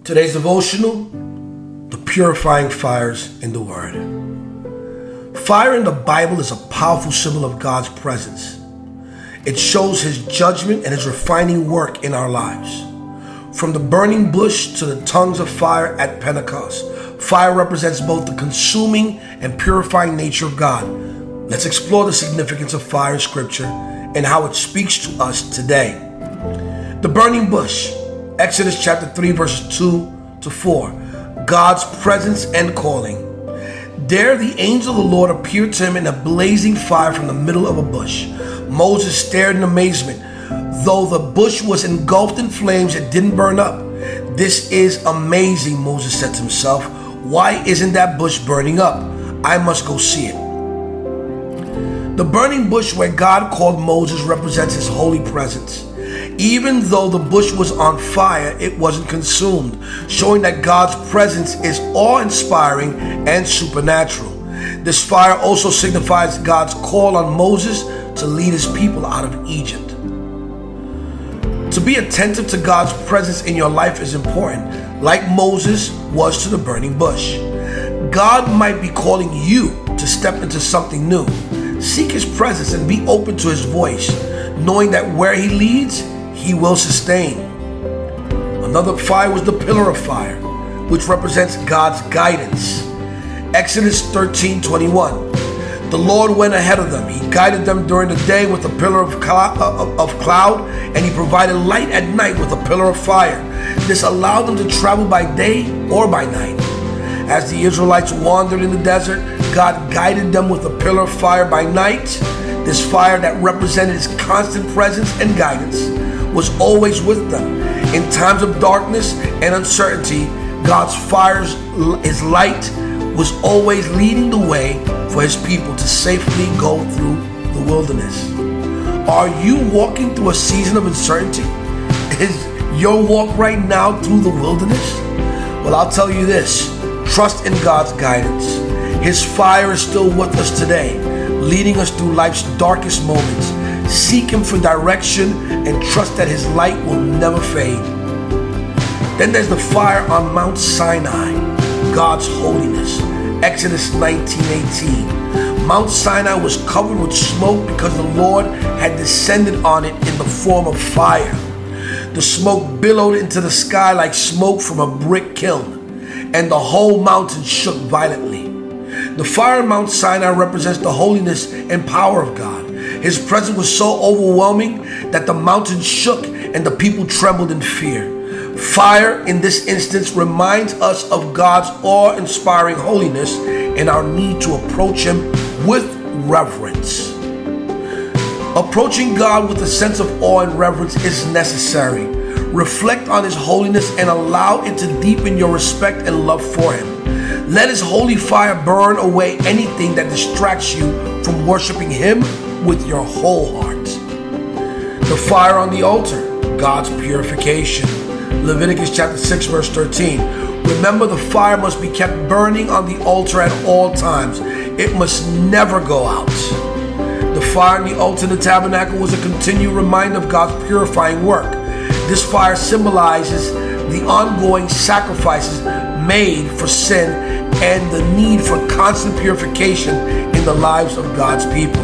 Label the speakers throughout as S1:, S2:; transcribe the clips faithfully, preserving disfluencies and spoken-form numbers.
S1: Today's devotional, the purifying fires in the Word. Fire in the Bible is a powerful symbol of God's presence. It shows His judgment and His refining work in our lives. From the burning bush to the tongues of fire at Pentecost, fire represents both the consuming and purifying nature of God. Let's explore the significance of fire in Scripture and how it speaks to us today. The burning bush, Exodus chapter three, verses two to four. God's presence and calling. There the angel of the Lord appeared to him in a blazing fire from the middle of a bush. Moses stared in amazement. Though the bush was engulfed in flames, it didn't burn up. This is amazing, Moses said to himself. Why isn't that bush burning up? I must go see it. The burning bush where God called Moses represents His holy presence. Even though the bush was on fire, it wasn't consumed, showing that God's presence is awe-inspiring and supernatural. This fire also signifies God's call on Moses to lead His people out of Egypt. To be attentive to God's presence in your life is important, like Moses was to the burning bush. God might be calling you to step into something new. Seek His presence and be open to His voice, knowing that where He leads, He will sustain. Another fire was the pillar of fire, which represents God's guidance. Exodus thirteen twenty-one. The Lord went ahead of them. He guided them during the day with a pillar of cloud, of cloud, and He provided light at night with a pillar of fire. This allowed them to travel by day or by night. As the Israelites wandered in the desert, God guided them with a pillar of fire by night. This fire that represented His constant presence and guidance was always with them. In times of darkness and uncertainty, God's fire, His light, was always leading the way for His people to safely go through the wilderness. Are you walking through a season of uncertainty? Is your walk right now through the wilderness? Well, I'll tell you this. Trust in God's guidance. His fire is still with us today, leading us through life's darkest moments. Seek Him for direction and trust that His light will never fade. Then there's the fire on Mount Sinai, God's holiness. Exodus nineteen eighteen. Mount Sinai was covered with smoke because the Lord had descended on it in the form of fire. The smoke billowed into the sky like smoke from a brick kiln, and the whole mountain shook violently. The fire on Mount Sinai represents the holiness and power of God. His presence was so overwhelming that the mountain shook and the people trembled in fear. Fire in this instance reminds us of God's awe-inspiring holiness and our need to approach Him with reverence. Approaching God with a sense of awe and reverence is necessary. Reflect on His holiness and allow it to deepen your respect and love for Him. Let His holy fire burn away anything that distracts you from worshiping Him with your whole heart. The fire on the altar, God's purification. Leviticus chapter six, verse thirteen. Remember, the fire must be kept burning on the altar at all times. It must never go out. The fire on the altar in the tabernacle was a continual reminder of God's purifying work. This fire symbolizes the ongoing sacrifices made for sin and the need for constant purification in the lives of God's people.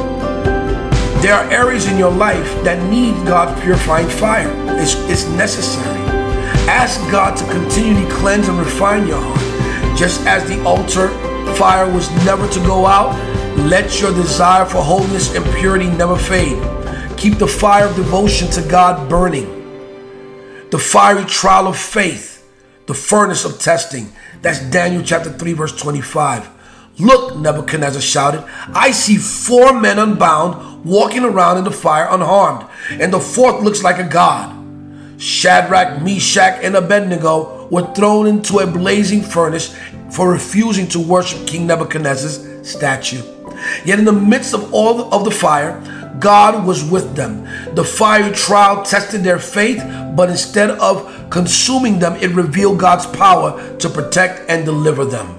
S1: There are areas in your life that need God's purifying fire. It's, it's necessary. Ask God to continually cleanse and refine your heart. Just as the altar fire was never to go out, let your desire for holiness and purity never fade. Keep the fire of devotion to God burning. The fiery trial of faith, the furnace of testing. That's Daniel chapter three, verse twenty-five. Look, Nebuchadnezzar shouted, I see four men unbound walking around in the fire unharmed, and the fourth looks like a god. Shadrach, Meshach, and Abednego were thrown into a blazing furnace for refusing to worship King Nebuchadnezzar's statue. Yet in the midst of all of the fire, God was with them. The fiery trial tested their faith, but instead of consuming them, it revealed God's power to protect and deliver them.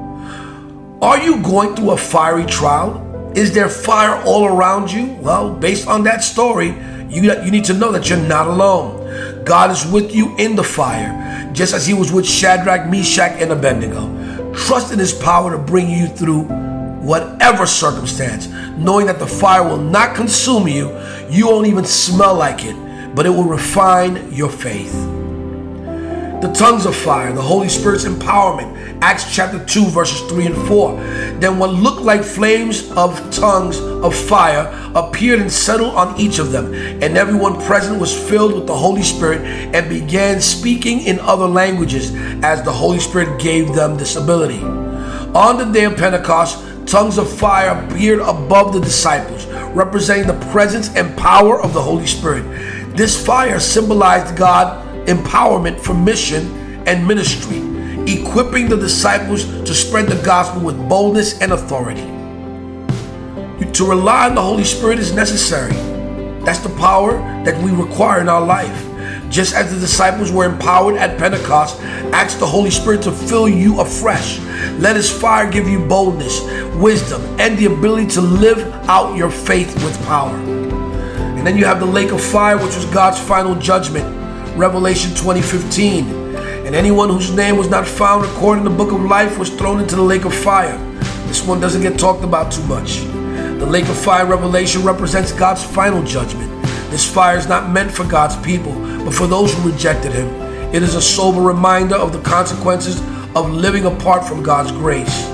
S1: Are you going through a fiery trial? Is there fire all around you? Well, based on that story, you, you need to know that you're not alone. God is with you in the fire. just as he was with Shadrach, Meshach, and Abednego. Trust in his power to bring you through whatever circumstance, knowing that the fire will not consume you. You won't even smell like it, but it will refine your faith. The tongues of fire, the Holy Spirit's empowerment. Acts chapter two, verses three and four. Then what looked like flames of tongues of fire appeared and settled on each of them. And everyone present was filled with the Holy Spirit and began speaking in other languages as the Holy Spirit gave them this ability. On the day of Pentecost, tongues of fire appeared above the disciples, representing the presence and power of the Holy Spirit. This fire symbolized God's empowerment for mission and ministry, equipping the disciples to spread the gospel with boldness and authority. To rely on the Holy Spirit is necessary. That's the power that we require in our life. Just as the disciples were empowered at Pentecost, ask the Holy Spirit to fill you afresh. Let his fire give you boldness, wisdom, and the ability to live out your faith with power. And then you have the lake of fire, which was God's final judgment. Revelation twenty fifteen. And anyone whose name was not found according to the book of life was thrown into the lake of fire. This one doesn't get talked about too much. The lake of fire, Revelation, represents God's final judgment. This fire is not meant for God's people, but for those who rejected him. It is a sober reminder of the consequences of living apart from God's grace.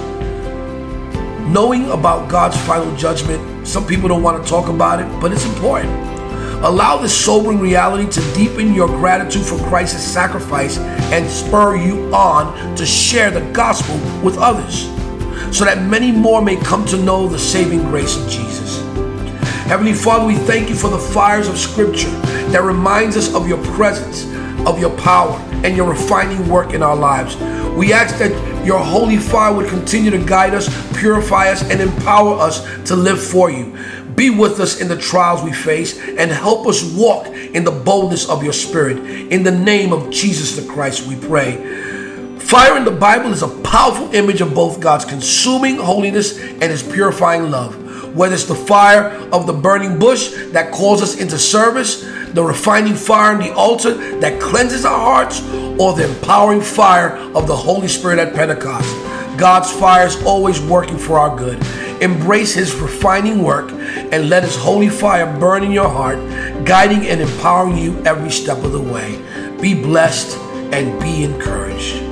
S1: Knowing about God's final judgment, some people don't want to talk about it, but it's important. Allow this sobering reality to deepen your gratitude for Christ's sacrifice and spur you on to share the gospel with others, so that many more may come to know the saving grace of Jesus. Heavenly Father, we thank you for the fires of Scripture that reminds us of your presence, of your power, and your refining work in our lives. We ask that your holy fire would continue to guide us, purify us, and empower us to live for you. Be with us in the trials we face and help us walk in the boldness of your Spirit. In the name of Jesus the Christ, we pray. Fire in the Bible is a powerful image of both God's consuming holiness and his purifying love. Whether it's the fire of the burning bush that calls us into service, the refining fire on the altar that cleanses our hearts, or the empowering fire of the Holy Spirit at Pentecost, God's fire is always working for our good. Embrace his refining work and let his holy fire burn in your heart, guiding and empowering you every step of the way. Be blessed and be encouraged.